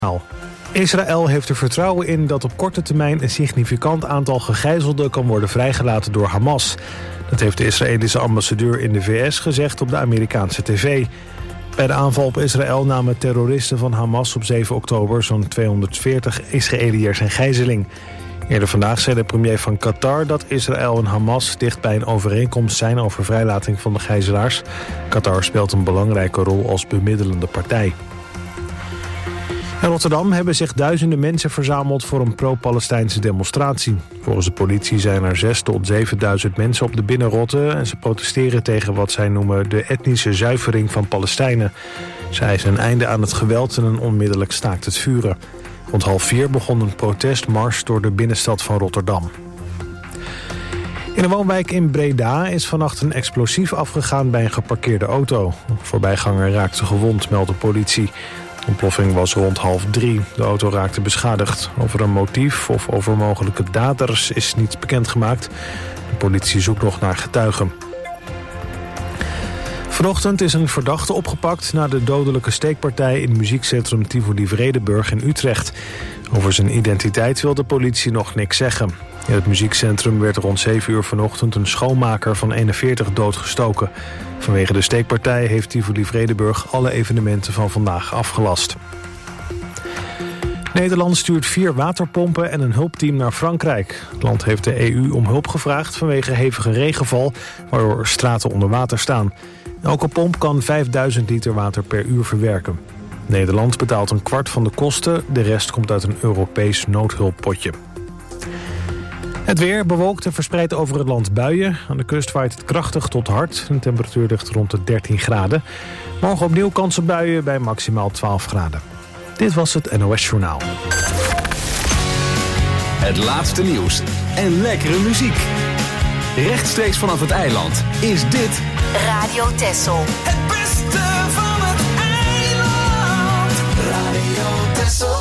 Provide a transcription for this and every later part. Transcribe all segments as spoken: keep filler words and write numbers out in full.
Israël heeft er vertrouwen in dat op korte termijn een significant aantal gegijzelden kan worden vrijgelaten door Hamas. Dat heeft de Israëlische ambassadeur in de V S gezegd op de Amerikaanse tv. Bij de aanval op Israël namen terroristen van Hamas op zeven oktober zo'n tweehonderdveertig Israëliërs in gijzeling. Eerder vandaag zei de premier van Qatar dat Israël en Hamas dicht bij een overeenkomst zijn over vrijlating van de gijzelaars. Qatar speelt een belangrijke rol als bemiddelende partij. In Rotterdam hebben zich duizenden mensen verzameld voor een pro-Palestijnse demonstratie. Volgens de politie zijn er zes tot zevenduizend mensen op de binnenrotte en ze protesteren tegen wat zij noemen de etnische zuivering van Palestijnen. Zij eisen een einde aan het geweld en een onmiddellijk staakt het vuren. Rond half vier begon een protestmars door de binnenstad van Rotterdam. In een woonwijk in Breda is vannacht een explosief afgegaan bij een geparkeerde auto. Een voorbijganger raakte gewond, meldt de politie. De ontploffing was rond half drie. De auto raakte beschadigd. Over een motief of over mogelijke daders is niets bekendgemaakt. De politie zoekt nog naar getuigen. Vanochtend is een verdachte opgepakt na de dodelijke steekpartij in muziekcentrum Tivoli Vredenburg in Utrecht. Over zijn identiteit wil de politie nog niks zeggen. In het muziekcentrum werd rond zeven uur vanochtend een schoonmaker van eenenveertig doodgestoken. Vanwege de steekpartij heeft Tivoli Vredenburg alle evenementen van vandaag afgelast. Nederland stuurt vier waterpompen en een hulpteam naar Frankrijk. Het land heeft de E U om hulp gevraagd vanwege hevige regenval, waardoor straten onder water staan. Elke pomp kan vijfduizend liter water per uur verwerken. Nederland betaalt een kwart van de kosten, de rest komt uit een Europees noodhulppotje. Het weer bewolkt en verspreid over het land buien. Aan de kust waait het krachtig tot hard. De temperatuur ligt rond de dertien graden. Morgen opnieuw kans op buien bij maximaal twaalf graden. Dit was het N O S Journaal. Het laatste nieuws en lekkere muziek. Rechtstreeks vanaf het eiland is dit Radio Texel. Het beste van het eiland. Radio Texel.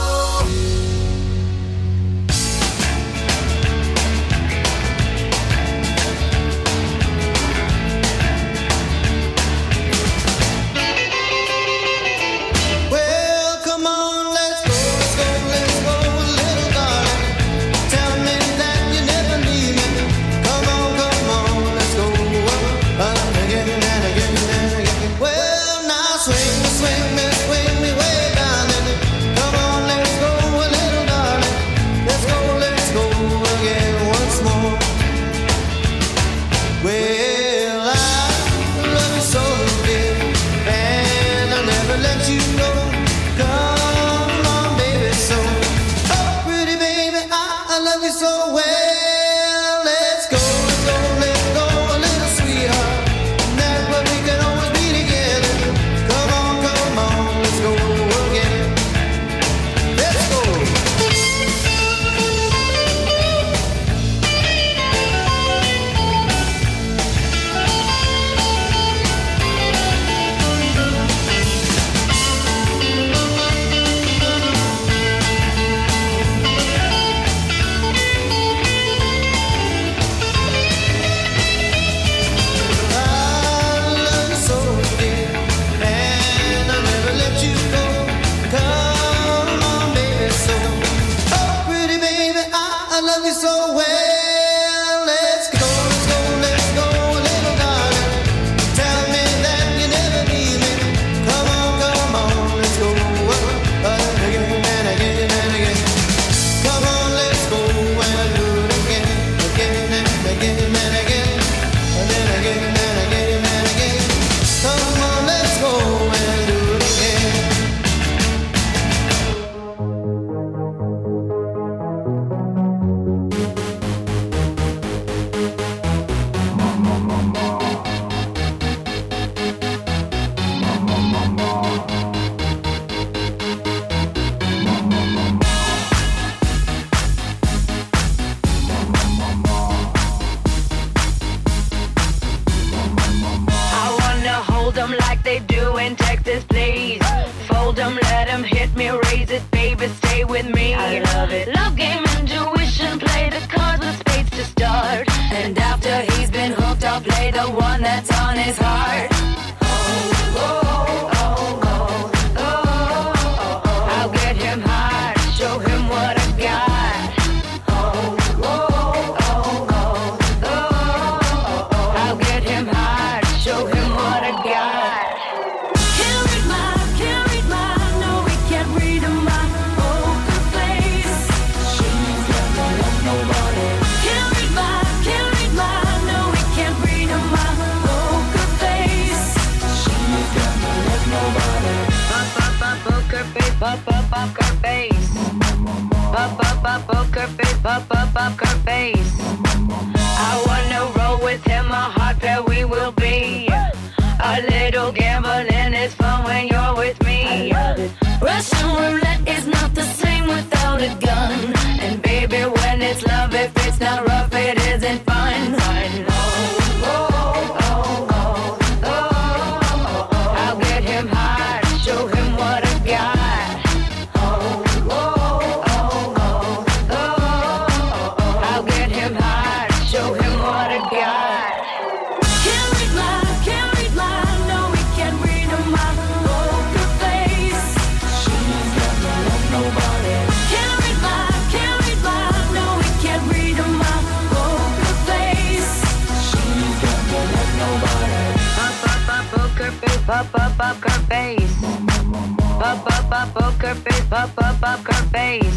poker face. Pop up up poker face, pop up poker face. I wanna roll with him, a hot pair we will be. A little gambling is fun when you're with me. Russian roulette is not the same without a gun. And baby, when it's love, if it's not rough, it isn't fun. fun. Oh, oh, oh, oh, oh, oh. I'll get him high, show him what I got. Oh, oh, oh, oh, oh, oh. I'll get him high, show him what I got. Can't read my, can't read my, no, we can't read my poker face. She's got no love, nobody. Can't read my, can't read my, no, we can't read my poker face. She's got no love, nobody. Pop up up poker face, pop up poker face. Pop up up poker face, pop up poker face.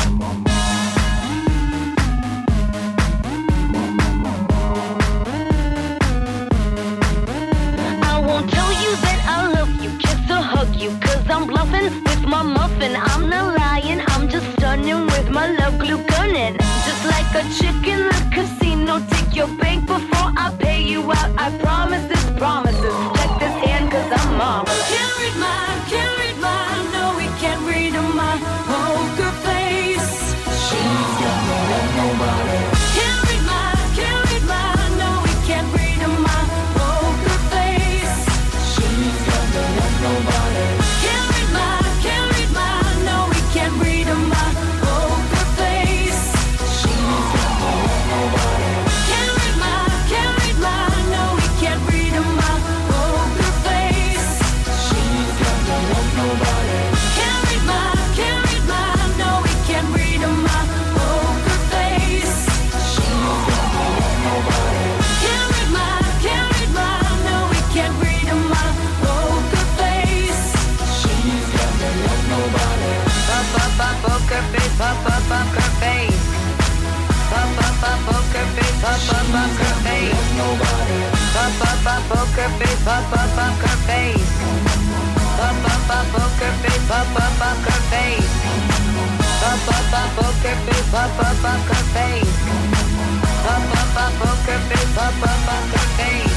I won't tell you that I love you, kiss or hug you, cause I'm bluffing with my muffin. I'm not lying, I'm just stunning with my love glue gunning. Just like a chick in the casino, take your bank before I pay you out. I promise this promises, check this hand cause I'm marvelous. Can't read my, can't read my, no we can't read my poker face. She's got no love, nobody. Can't read my, can't read my, no we can't read my poker face. She's got no love, nobody. Can't read my, can't read my, no we can't read my poker face. She's got no love, nobody. Can't read my, can't read my, no we can't read my poker face. She's got no love, nobody. Can't read my, can't read my, no we can't read my poker face. She's got no love, nobody. Can't read my, can't read my, no we can't read my poker face. She's got no love, nobody. Pop up up poker face, pop up poker face. Pop up up poker face, pop up poker face. Nobody. Pop up up poker face, pop up poker face. Pop up up poker face, pop up poker face. Pop up up poker face, pop up poker face. Pop up up poker face, pop up poker face.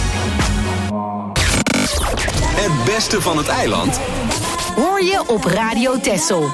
Het beste van het eiland Hoor je op Radio Texel.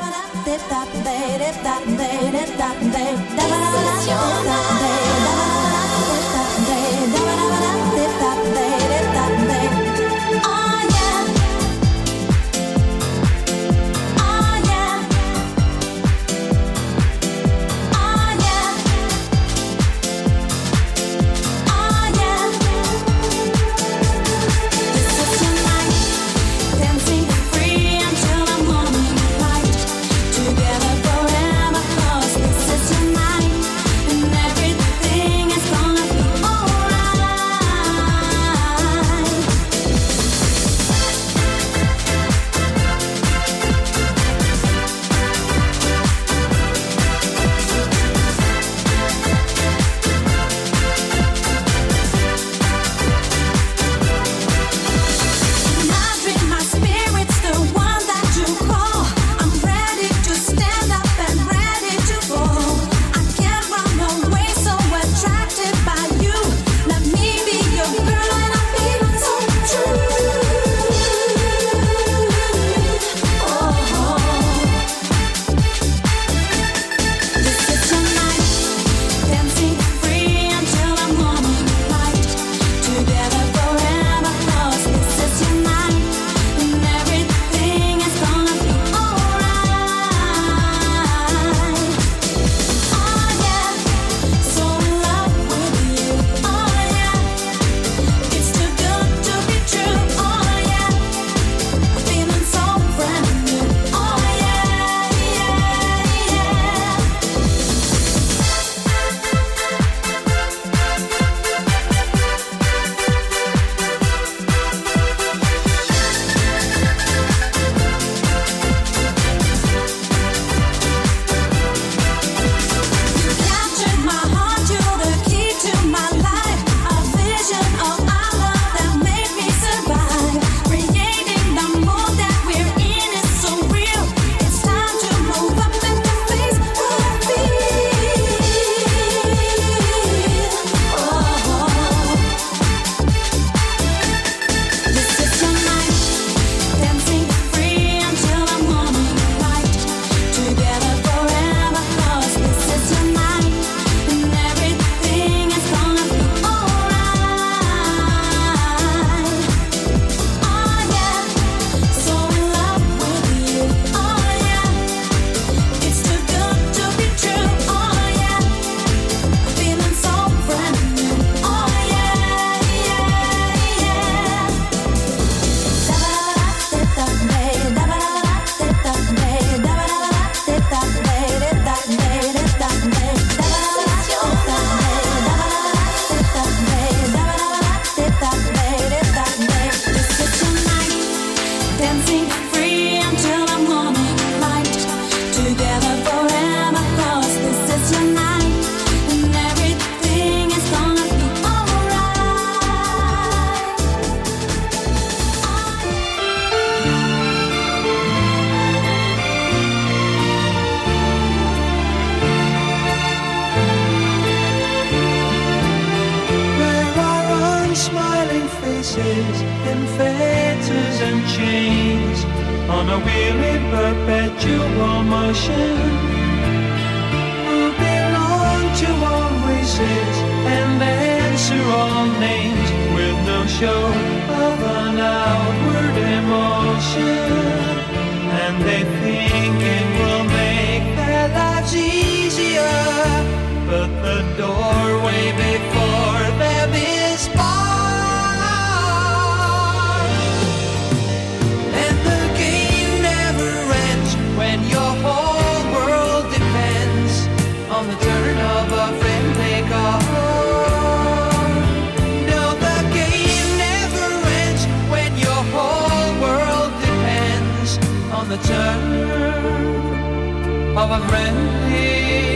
Together forever, 'cause this is your night, and every voices in fetters and chains on a wheel in perpetual motion, who belong to all races and answer all names with no show of an outward emotion. And they think it will make their lives easier, but the doorway before them is barred. And the game never ends when your whole world depends on the turn of a friendly card. No, the game never ends when your whole world depends on the turn of a friendly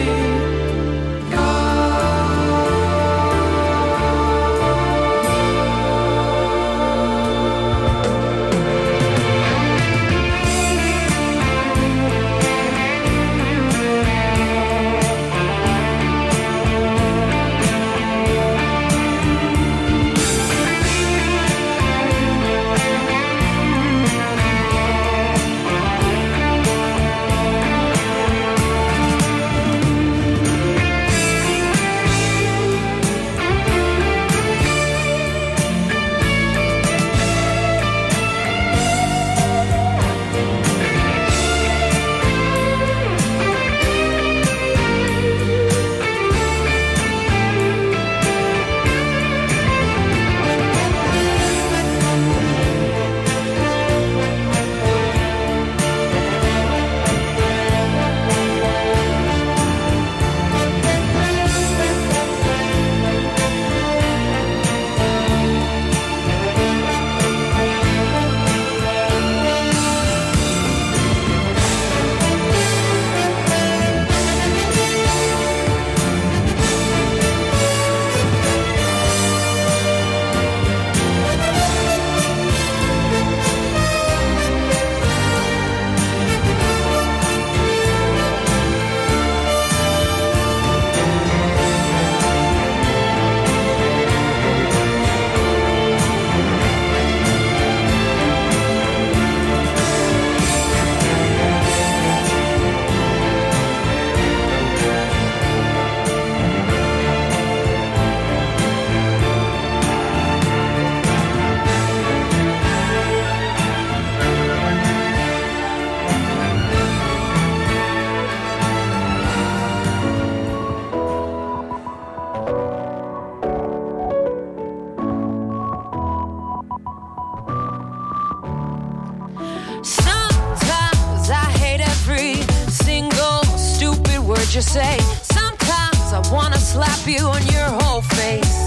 you say. Sometimes I wanna slap you on your whole face.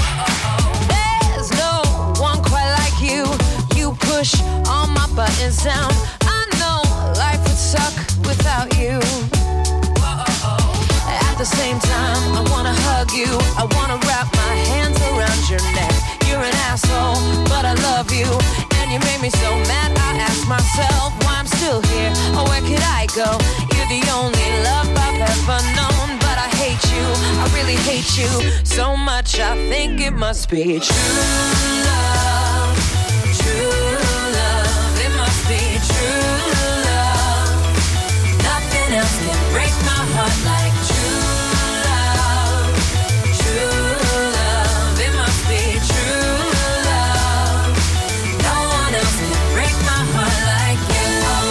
There's no one quite like you. You push all my buttons down. I know life would suck without you. At the same time, I wanna hug you. I wanna wrap my hands around your neck. You're an asshole, but I love you. And you made me so mad, I ask myself why I'm still here. Or where could I go? You're the only love I've ever known. But I hate you, I really hate you so much, I think it must be true love. True love, it must be true love. Nothing else can break my heart like true love. True love, it must be true love. No one else can break my heart like you.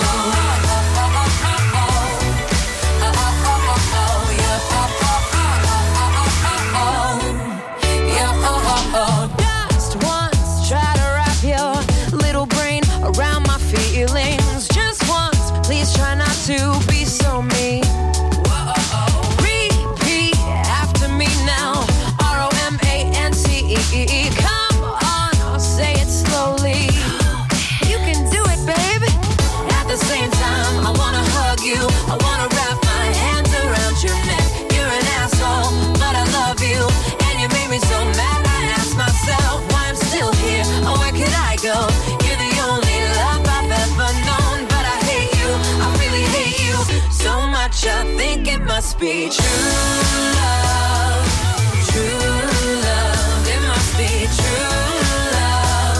Just once, try to wrap your little brain around my feelings. Just once, please try not to be so mean. Repeat after me now. R O M A N C E. Come on, I'll say it slowly. You can do it, baby. At the same time, I wanna hug you. I wanna wrap my hands around your neck. You're an asshole, but I love you. And you made me so mad, I ask myself why I'm still here. Or where could I go? You're the only love I've ever known. But I hate you, I really hate you so much, I think it must be true love. True love, it must be true love.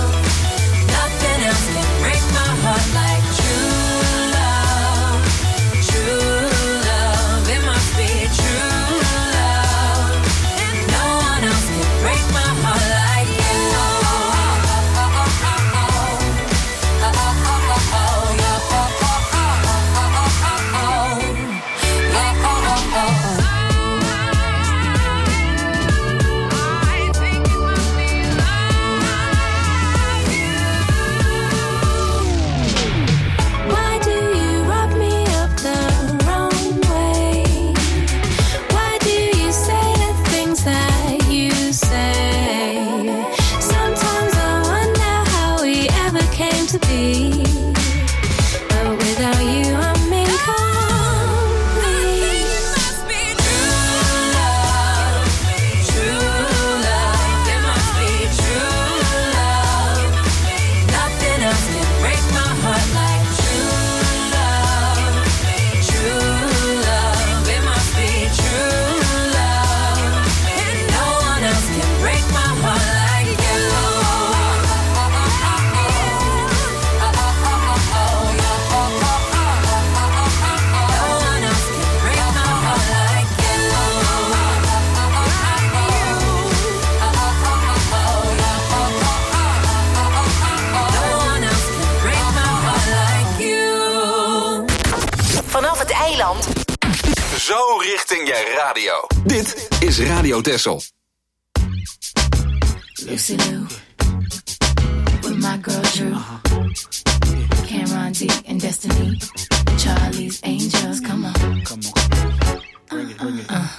Zo richting je radio. Dit is Radio Texel. Lucy Lou, with my girl Drew, Cameron D and Destiny, Charlie's Angels, come on. Come on. Bring it, bring it. Uh,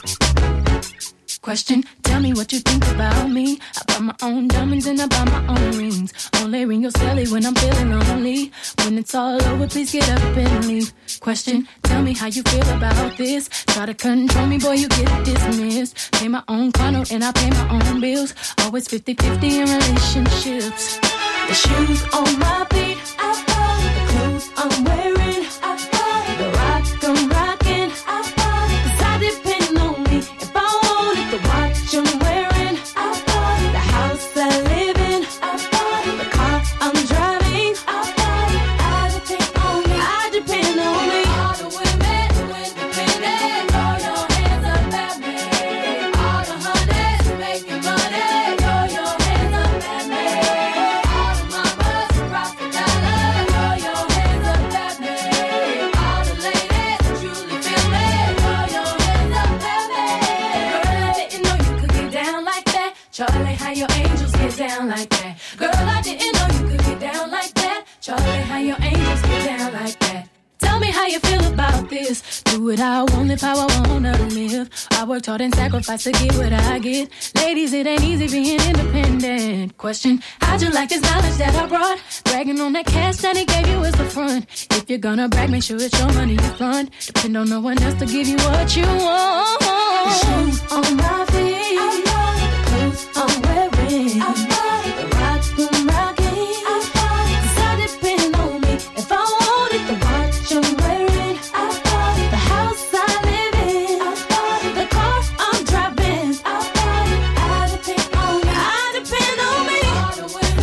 uh. Question, tell me what you think about me. I buy my own diamonds and I buy my own rings. Only ring your celly when I'm feeling lonely. When it's all over, please get up and leave. Question, tell me how you feel about this. Try to control me, boy, you get dismissed. Pay my own condo and I pay my own bills. Always fifty-fifty in relationships. The shoes on my feet, I buy. The clothes I'm wearing, I buy. The rock I'm rocking, I buy. Cause I depend on me. If I wanted the watch I'm wearing, I buy. The house I live in, I buy. The car I'm driving, I buy. I depend on me, I depend on me. All the women who independent, throw your hands up at me. All the honeys who making money, throw your hands up at me. All the mamas who rock the dollar, throw your hands up at me. All the ladies who truly feel me, throw your hands up at me. Girl, I didn't know you could get down like that. Charlie, how your angels get down like that. Girl, I didn't know you could get down like that. Charlie, how your angels get down like that. Tell me how you feel about this. Do it how I want, live how I wanna live. I worked hard and sacrificed to get what I get. Ladies, it ain't easy being independent. Question, how'd you like this knowledge that I brought? Bragging on that cash that he gave you is the front. If you're gonna brag, make sure it's your money you front. Depend on no one else to give you what you want. The shoes on my feet, I buy. The clothes I'm wearing, I buy. The rock I'm rocking, I buy. Cause I depend on me. If I wanted the watch I'm wearing, I buy. The house I live in, I buy. The car I'm driving, I buy. I depend on me, I depend on me. All the women,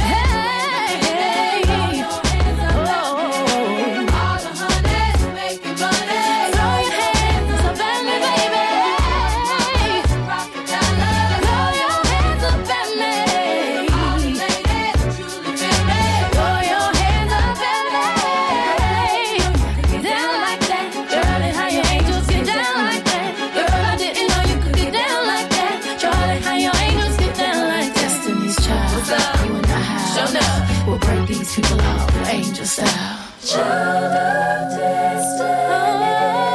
hey, throw your hands up at me. All the honeys who making money, throw your hands up at me, baby. Rock the dollar, throw your hands up at me. All the ladies who truly feel me, throw your hands up at me. Get down like that, Charlie, how your angels get down like that. Girl, I didn't know you could get down like that. Charlie, how your angels get down like that. Destiny's Child, what's up? You and I have, show up. We'll break these people out, angel style. Child of destiny,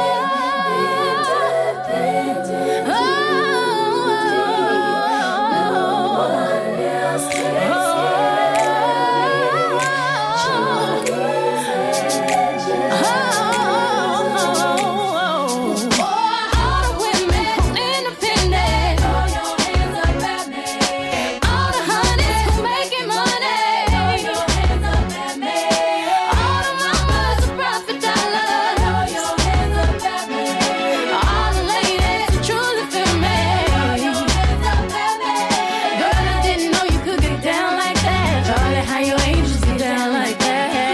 independent. No one else takes all the women independent. Throw your hands up at me. All the honeys who making money. Throw your hands up at me. All the mamas who profit dollar. Throw your hands up at me. All the ladies who truly feel me. Throw your hands up at me. Girl, I didn't know you could get down like that. Charlie, how your angels get down like that.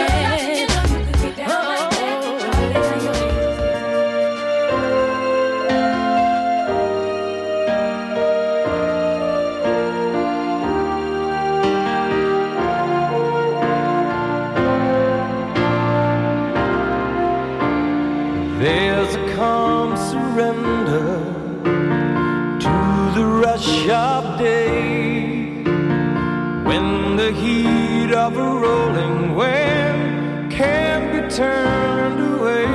There's a calm surrender to the rush of day, when the heat of a rolling wave can't be turned away.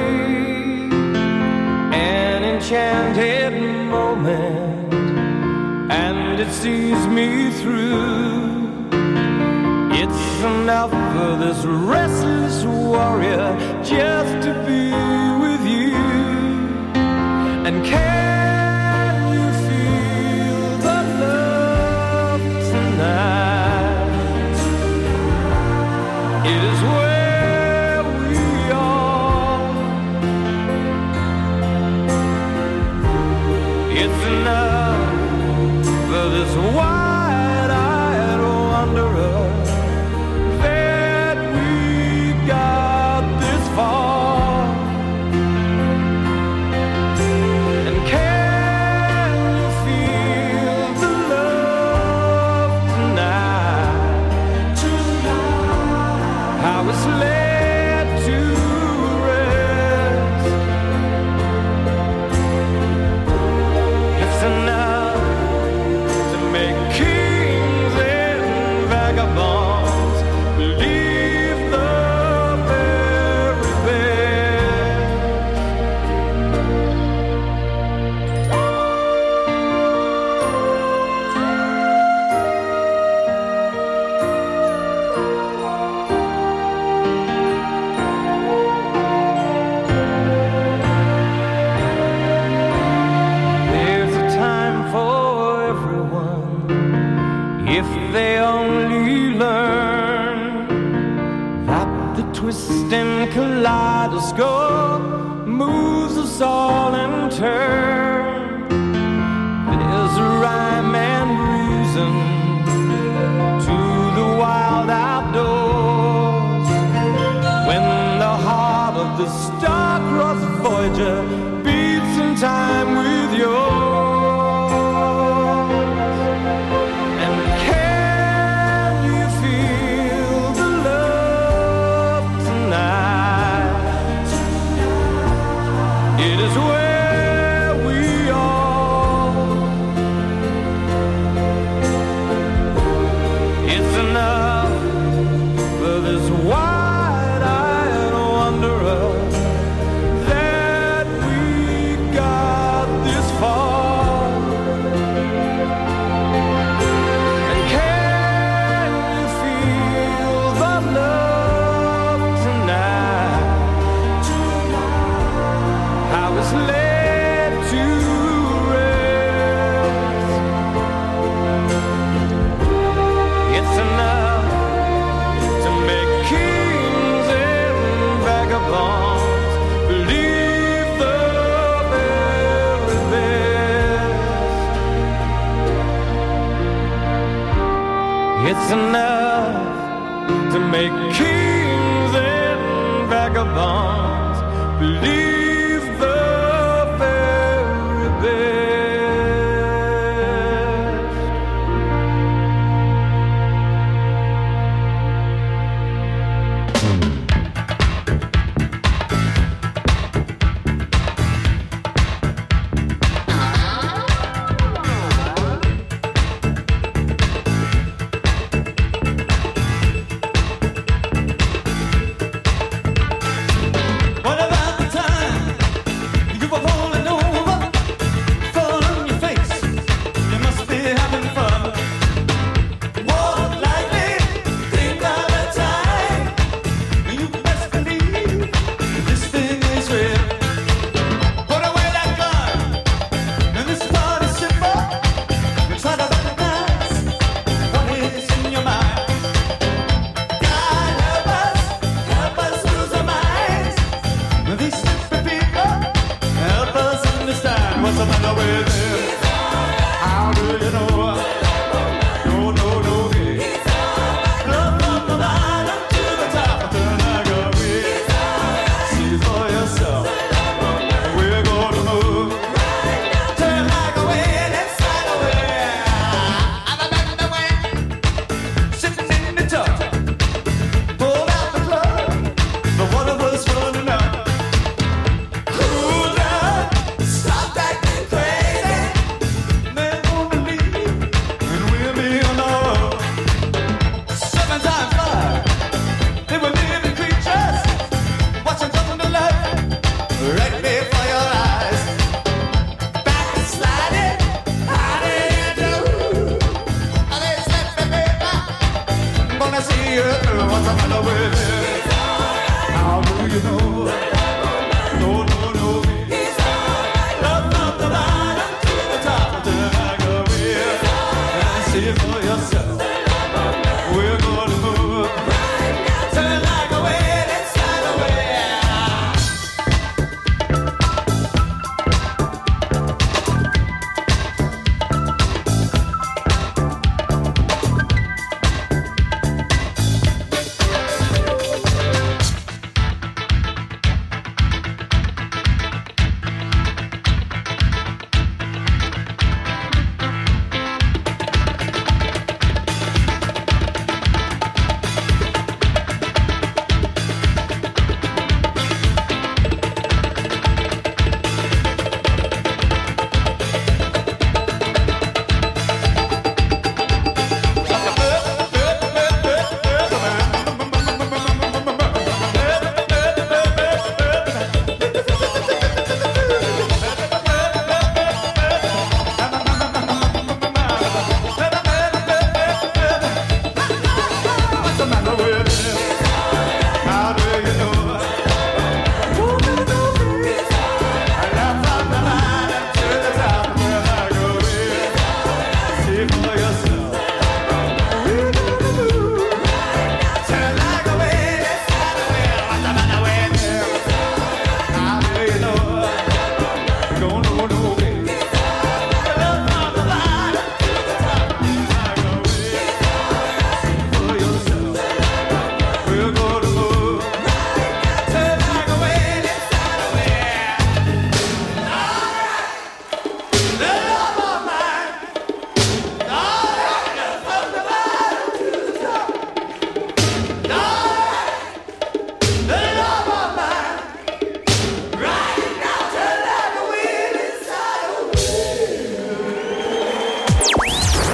An enchanted moment, and it sees me through. It's enough for this restless warrior just to be with you. And can you feel the love tonight? It is where we are. It's enough for this wide-eyed wanderer that we got this far. And all in turn. There's a rhyme and reason to the wild outdoors. When the heart of the star-crossed Voyager beats in time with yours. It's enough to make kings and vagabonds believe the very best. Stop acting crazy.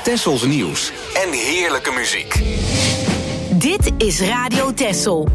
Tessels nieuws en heerlijke muziek. Dit is Radio Tessel.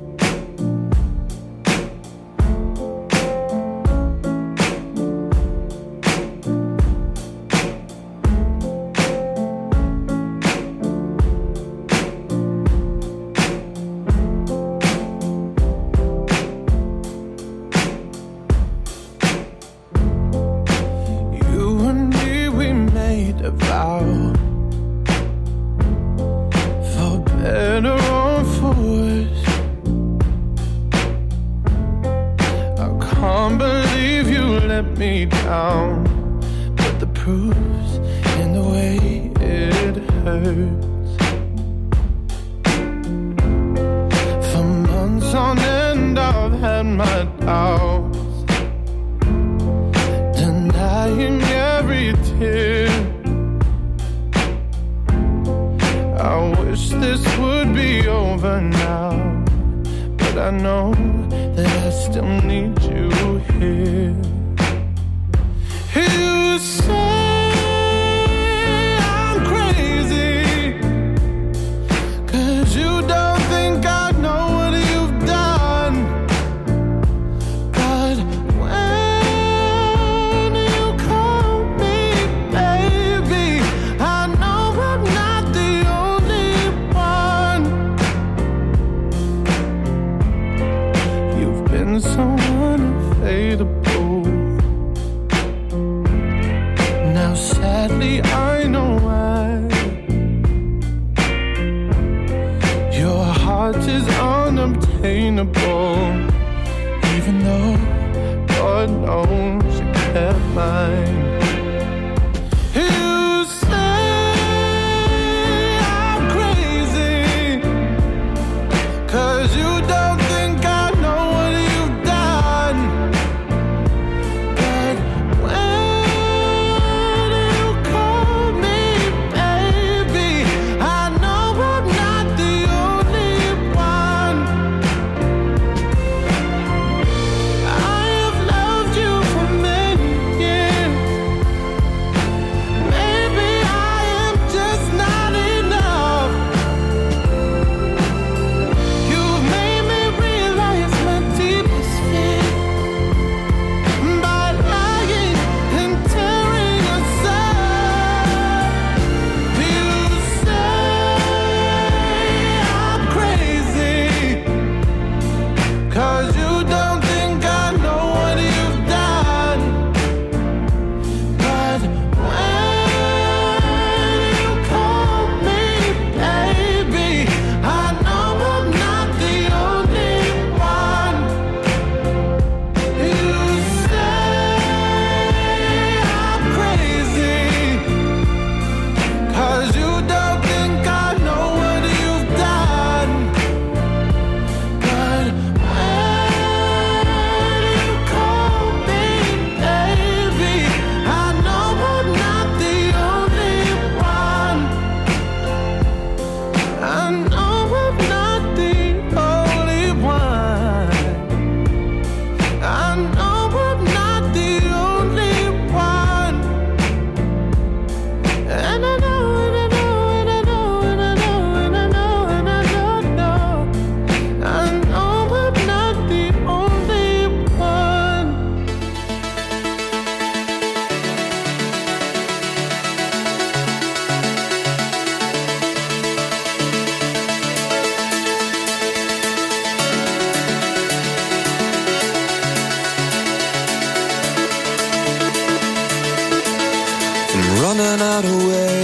running out of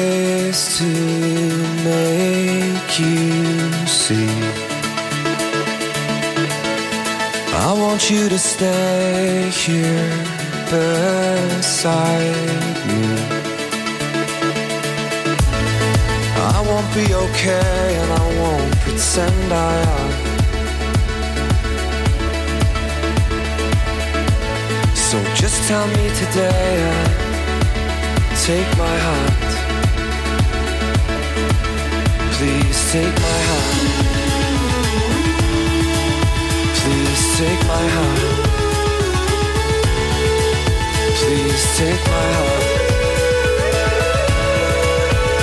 ways to make you see. I want you to stay here beside me. I won't be okay and I won't pretend I am. So just tell me today and take my hand. Please take my hand. Please take my hand. Please take my hand.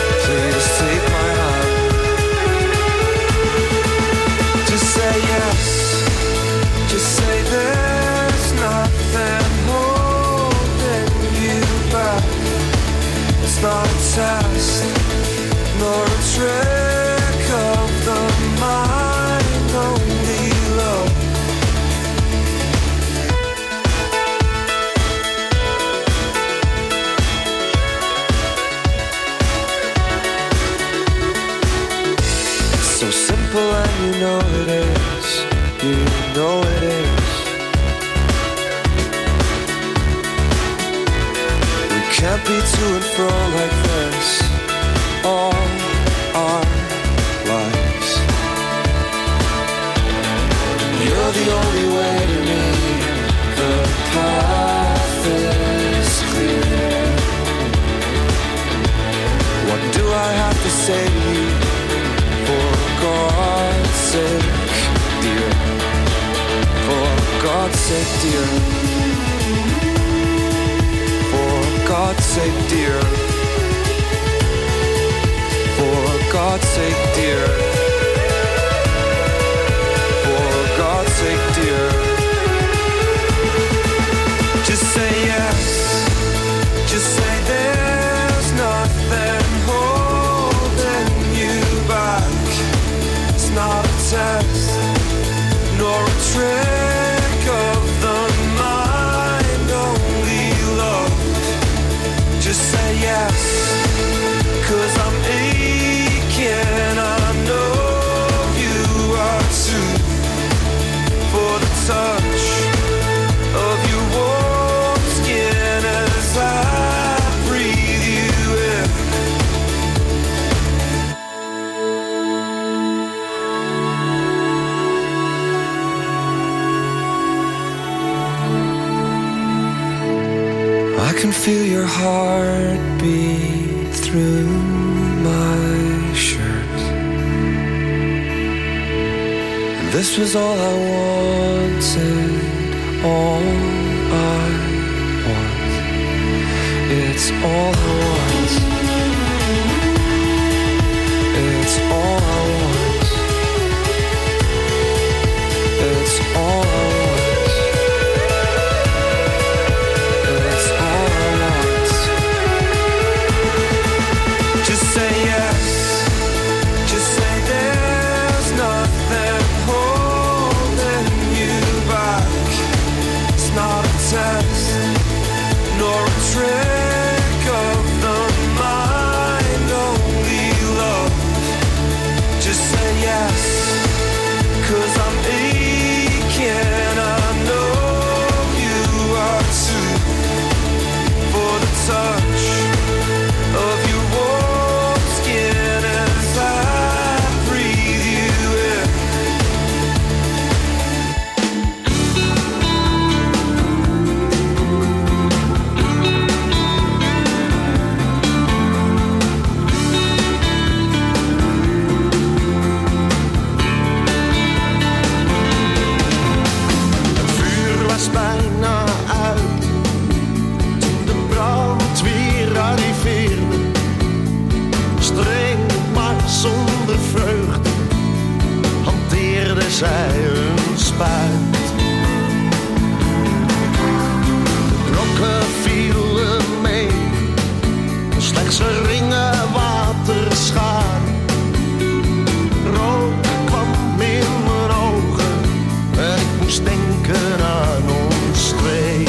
know it is, you know it is. We can't be to and fro like this all our lives. You're the only way to me, the path is clear. What do I have to say to you? For God's sake, dear. For God's sake, dear. For God's sake, dear. For God's sake, dear. For God's sake, dear. Just say yes. Just say there's nothing holding you back. It's not a test, nor a trick of the mind, only love. Just say yes, 'cause I'm aching, I know you are too. For the touch of your warm skin as I breathe you in. I can feel your heartbeat through my shirt. And this was all I wanted, all I want. It's all I want. It's all I want. It's all I want. It's all I want. Just say yes. Just say there's nothing holding you back. It's not a test, nor a trick of the mind, only love. Just say yes, 'cause I'm aching, I know you are too. For the touch of your warm skin as I breathe you in. Het vuur was bijna uit toen de brandweer arriveerde. Streng maar zonder vreugde hanteerde zij een spuit. De blokken vielen mee, slechts geringe waterschade. Rook kwam in mijn ogen en ik moest denken aan ons twee.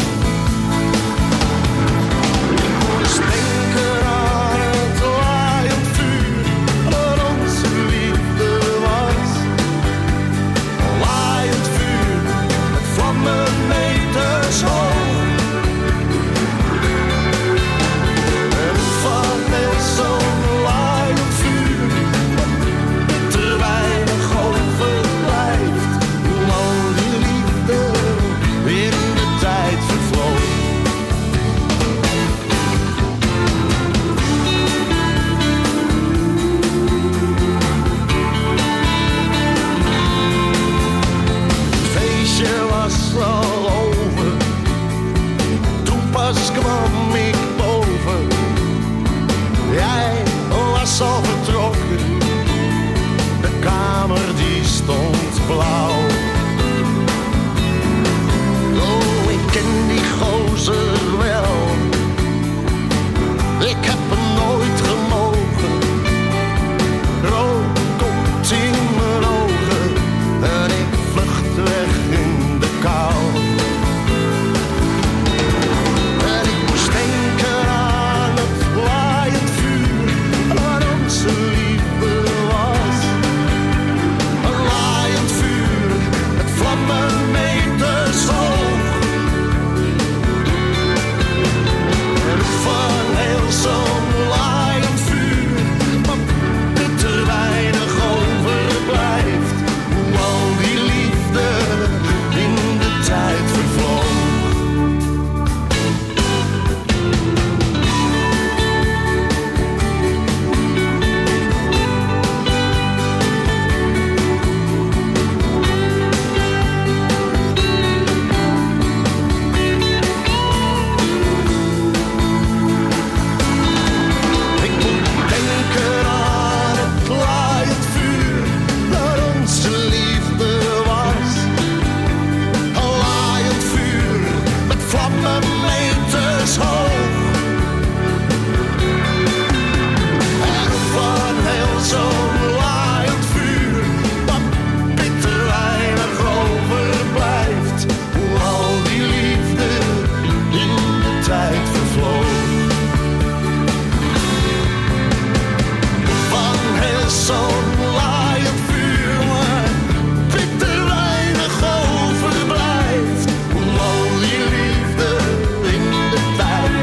Ik moest denken aan het laaiend vuur dat onze liefde was. Een laaiend vuur is hoog. En van heel zo'n laaiend vuur, wat bitter weinig overblijft. Hoe al die liefde in de tijd vervloog. Van heel zo'n laaiend vuur, maar bitter weinig overblijft. Hoe al die liefde in de tijd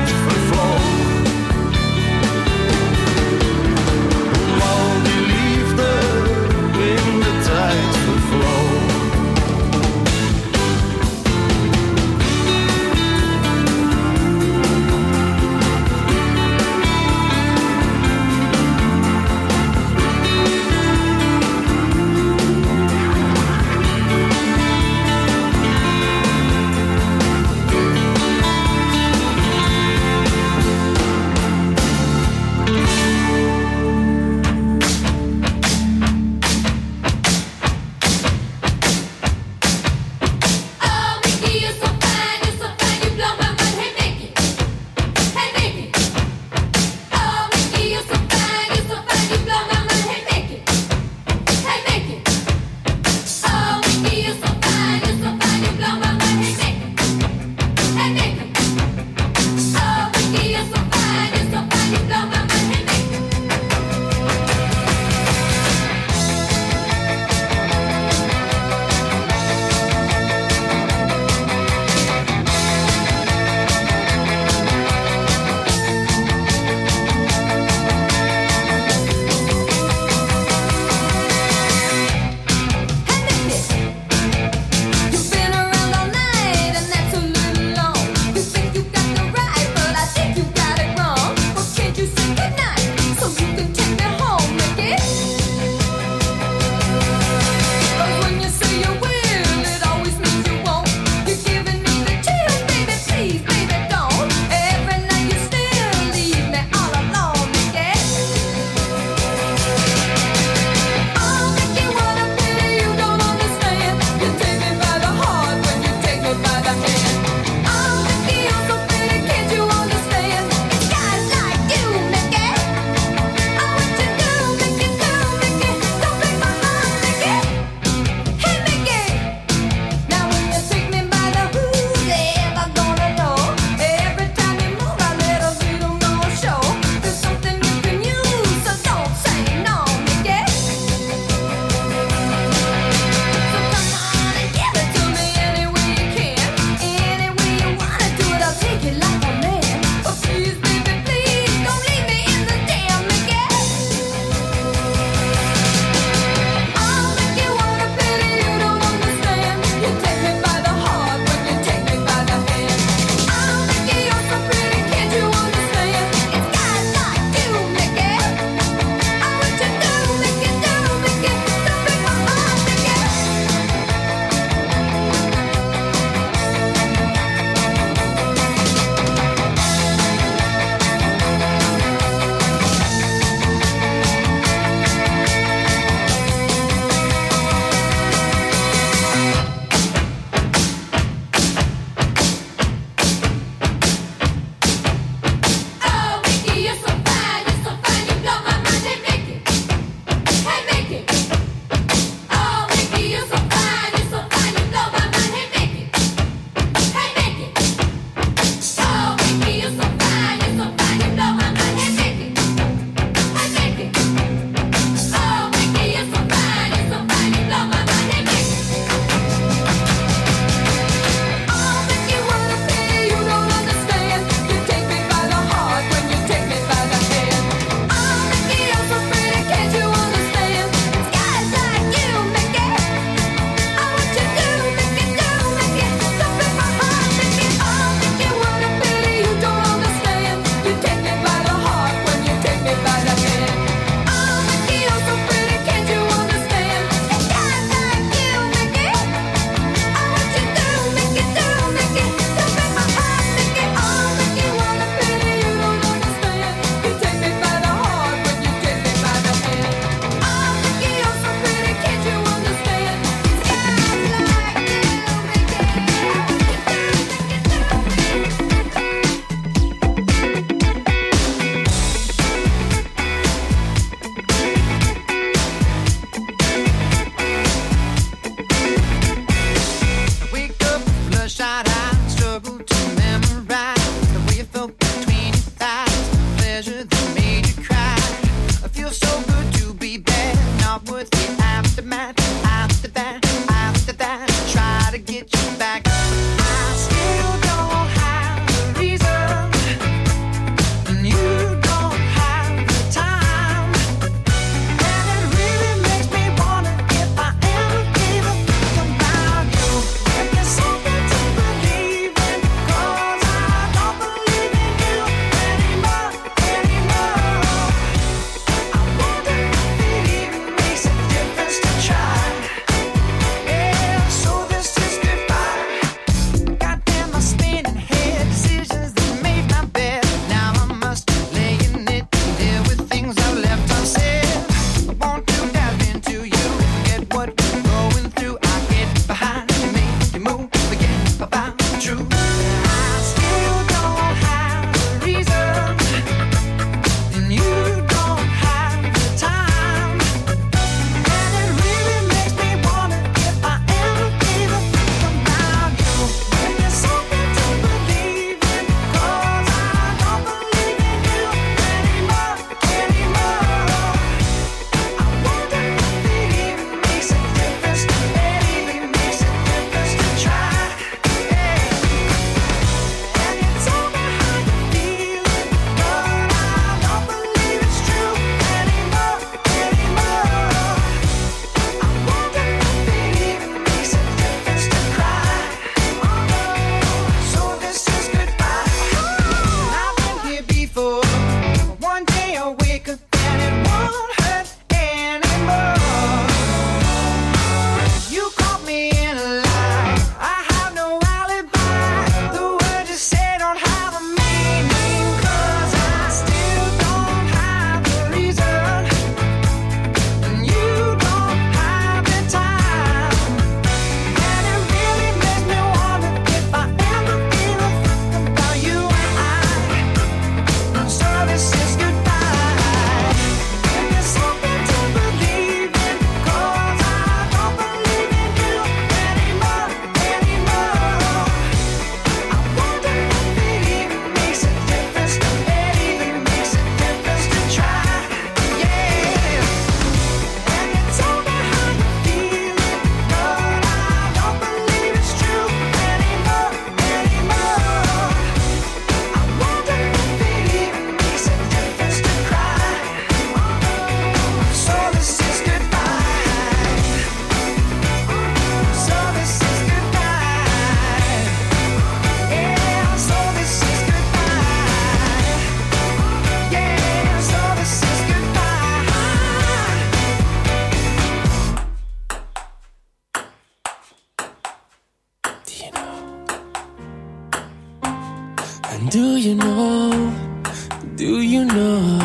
know? Do you know?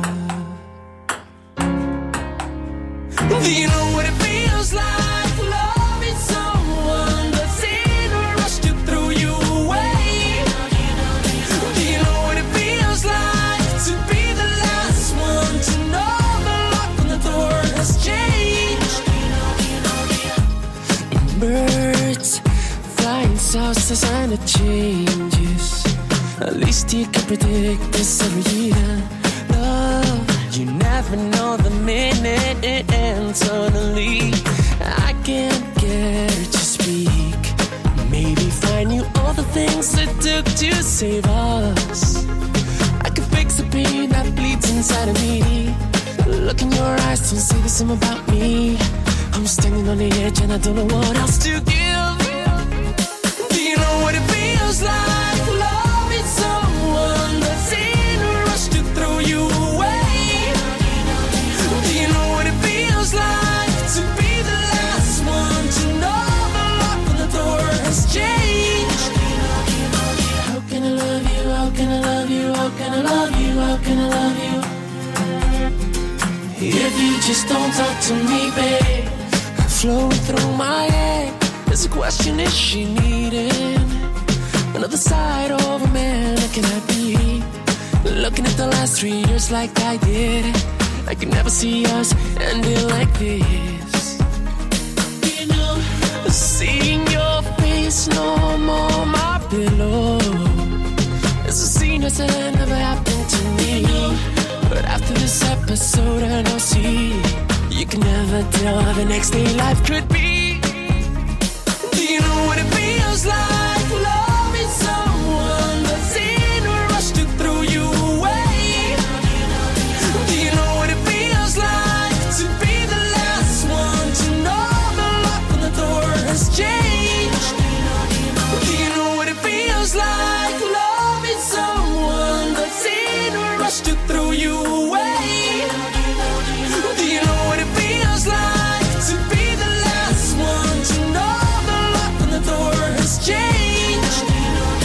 Do you know what it feels like? Loving someone that's in a rush to throw you away. Do you know what it feels like to be the last one to know the lock on the door has changed? Birds flying south, there's sign of changes. At least you can predict this every year. Love, you never know the minute it ends. Suddenly, I can't get her to speak. Maybe find you all the things it took to save us. I could fix the pain that bleeds inside of me. Look in your eyes, don't say the same about me. I'm standing on the edge and I don't know what else to give. Do you know what it feels like? Loving someone that's in a rush to throw you away. Do you know what it feels like to be the last one to know the lock on the door has changed? How can I love you? How can I love you? How can I love you? How can I love you? If you just don't talk to me, babe. Flowing through my head, there's a question, is she needing another side of a man? Or can I be looking at the last three years like I did? I could never see us ending like this. You know, seeing your face no more my pillow. It's a scene that never happened to me. But after this episode I know, see, you can never tell how the next day life could be. Do you know what it feels like? Loving someone that's in a rush to throw you away. Do you know what it feels like to be the last one to know the lock on the door has changed? Do you know what it feels like? Loving someone that's in a rush to throw you away. Do you know what it feels like to be the last one to know the lock on the door has changed? Do you know?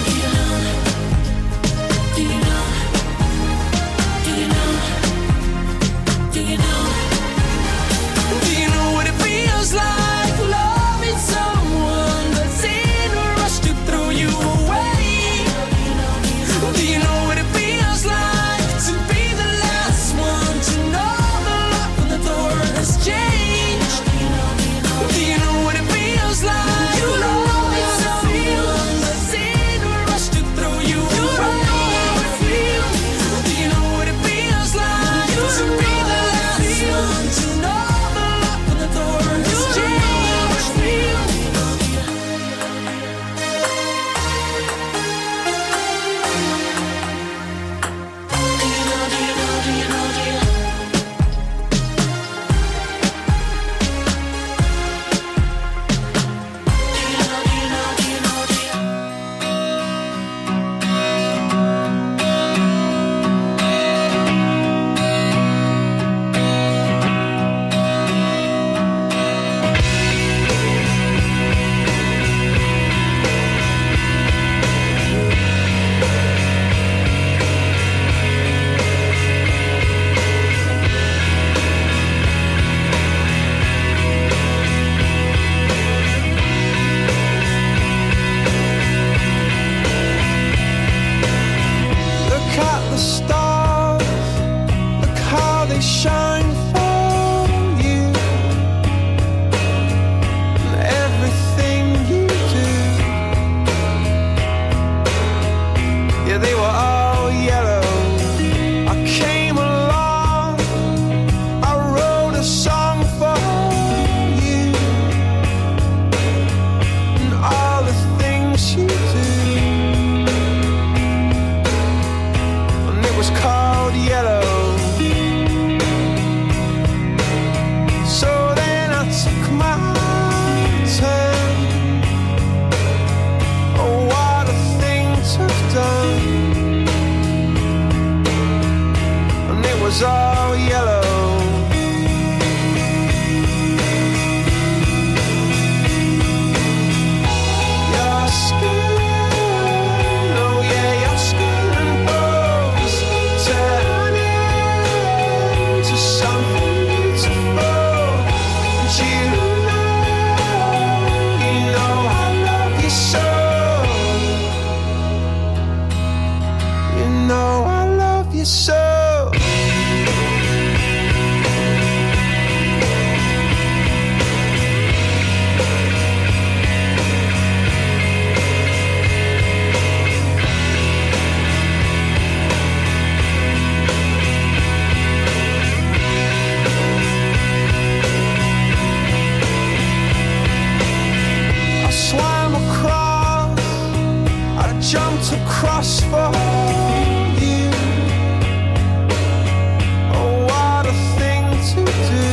Do you know? Do you know? Do you know? Do you know what it feels like? Loving someone that's in a rush to throw you away. Do you know what it feels like to be the last one to know the lock on the door has changed? Do you know what it feels like? You loving someone that's in a rush to throw you away. Do you know what it feels like to be the last one to know the lock on the door has changed? Look at the stars, look how they shine for you. And everything you do, yeah, they were all yellow. I came along, I wrote a song for you. And all the things you do, was called yellow. So then I took my turn. Oh, what a thing to have done. And it was all yellow. Your skin, oh yeah, your skin know I love you so. Jumped across for you. Oh, what a thing to do.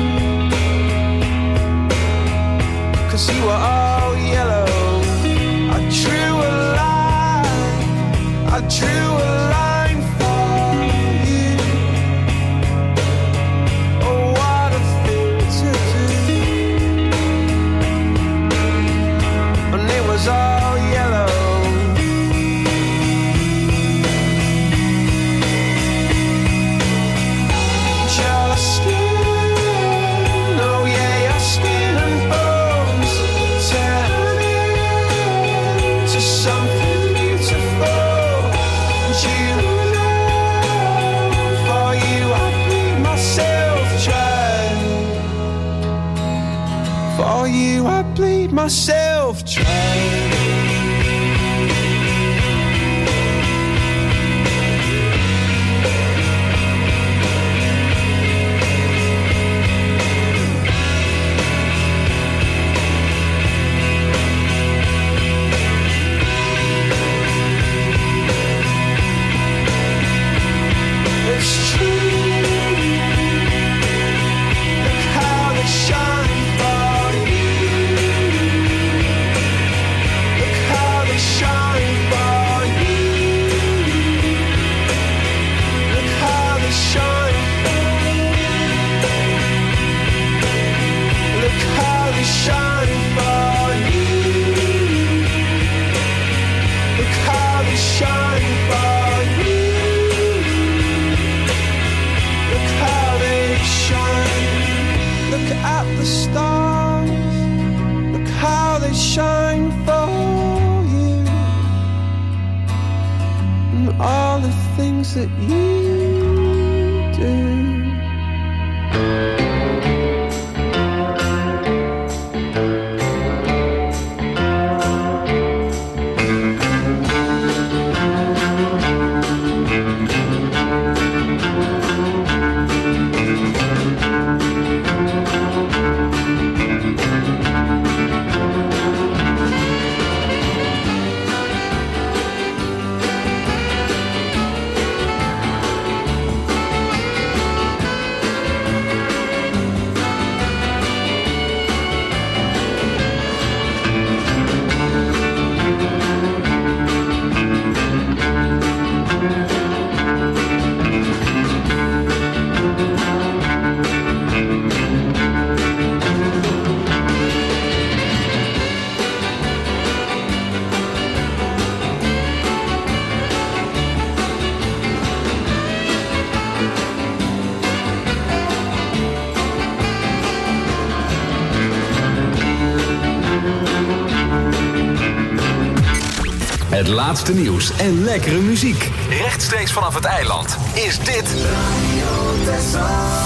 'Cause you were all yellow. I drew a line. I drew a line for you. Oh, what a thing to do. And it was all yellow. For you I bleed myself dry. It's true. Look how they shine for you. Look how they shine for you. Look how they shine for you. Look how they shine for you. Look how they shine for you. Look how they shine. Look at the stars. Look how they shine for you. And all the things that you do. Het laatste nieuws en lekkere muziek. Rechtstreeks vanaf het eiland is dit Radio Texel.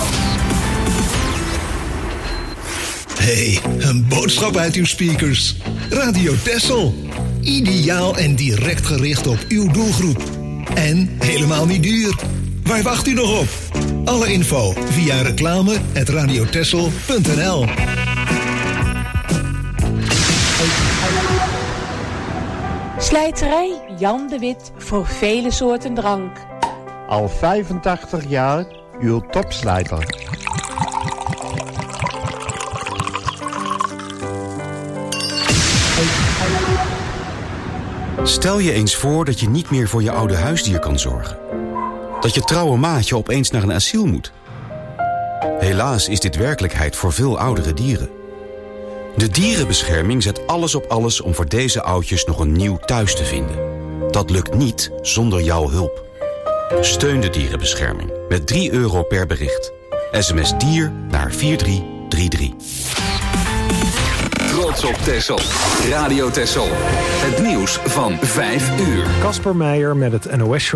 Hey, een boodschap uit uw speakers. Radio Texel. Ideaal en direct gericht op uw doelgroep. En helemaal niet duur. Waar wacht u nog op? Alle info via reclame at radiotexel punt n l. Slijterij Jan de Wit voor vele soorten drank. Al vijfentachtig jaar uw topslijter. Stel je eens voor dat je niet meer voor je oude huisdier kan zorgen. Dat je trouwe maatje opeens naar een asiel moet. Helaas is dit werkelijkheid voor veel oudere dieren. De dierenbescherming zet alles op alles om voor deze oudjes nog een nieuw thuis te vinden. Dat lukt niet zonder jouw hulp. Steun de dierenbescherming met drie euro per bericht. S M S dier naar vier drie drie drie. Trots op Texel. Radio Texel. Het nieuws van vijf uur. Casper Meijer met het N O S